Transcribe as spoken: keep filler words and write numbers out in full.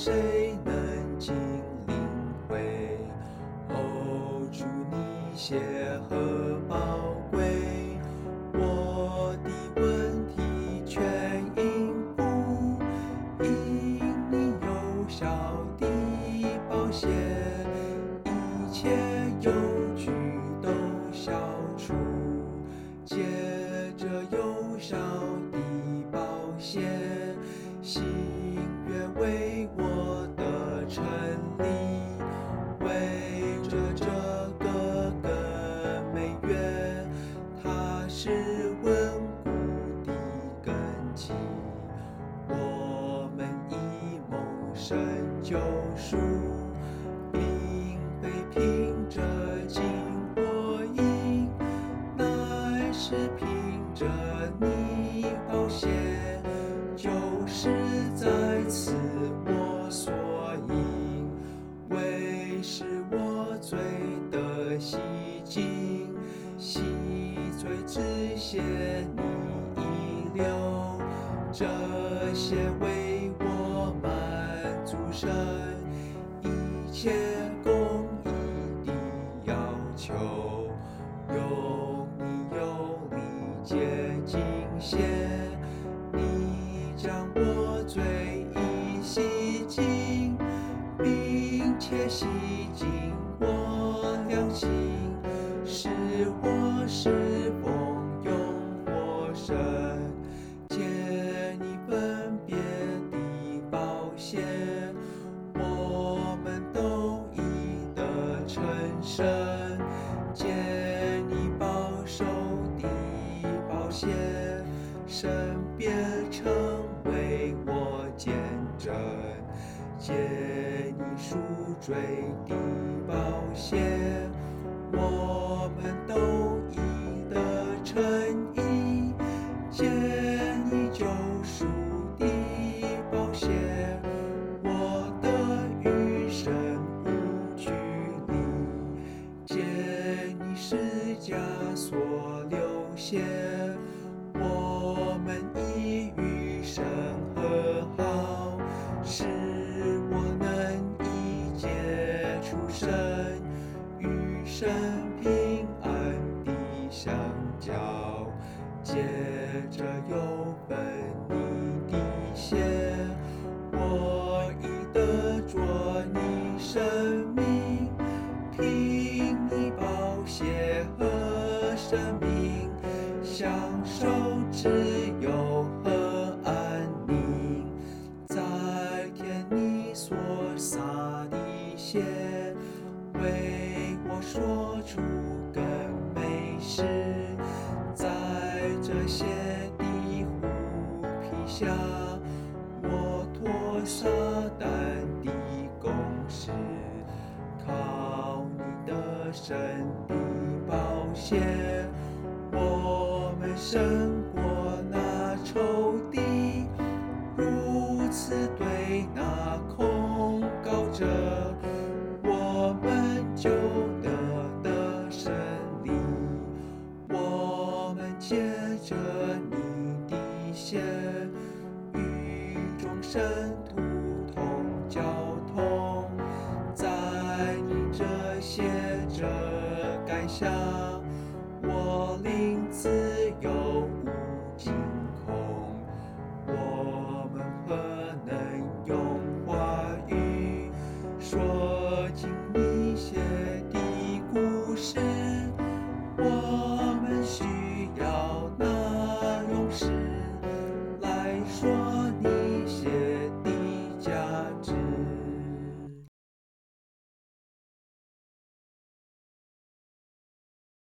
谁能尽领会？哦，主你血和宝贵，我的问题全因不因你有效的宝血，一切忧惧都消除，借着有效的宝血，心愿为我的成立，为着这个根美约，它是稳固的根基。我们以蒙神救赎，并非凭着金或银，乃是凭着你宝血，就是在此我所应，为使我罪得洗净，洗罪之血你遗留，这些为我满足神一切公义的要求，用你有理洁净些，你将我罪已洗净，并且洗净我良心，使我侍奉永活神。借你分别的宝血，我们都已得成圣。借你保守的宝血，神别成为我见证。借你赎罪的宝血，我们都已得称义。借你救赎的宝血，我的余生无距离。借你施加所流血，我们已与神和好，使我能一接触神，与神平安地相交。借着有份你的血，我已得着你生命，凭你宝血和生命，享受自由和安宁。在天你所洒的血，为我说出更美事。在这些的虎皮下，我脱撒旦的攻势，靠你的神的宝血，我们胜过那仇敌。如此对那控告者，我们就得的胜利。我们借着你的血，与众圣徒同交通，在你这血者盖下，我灵自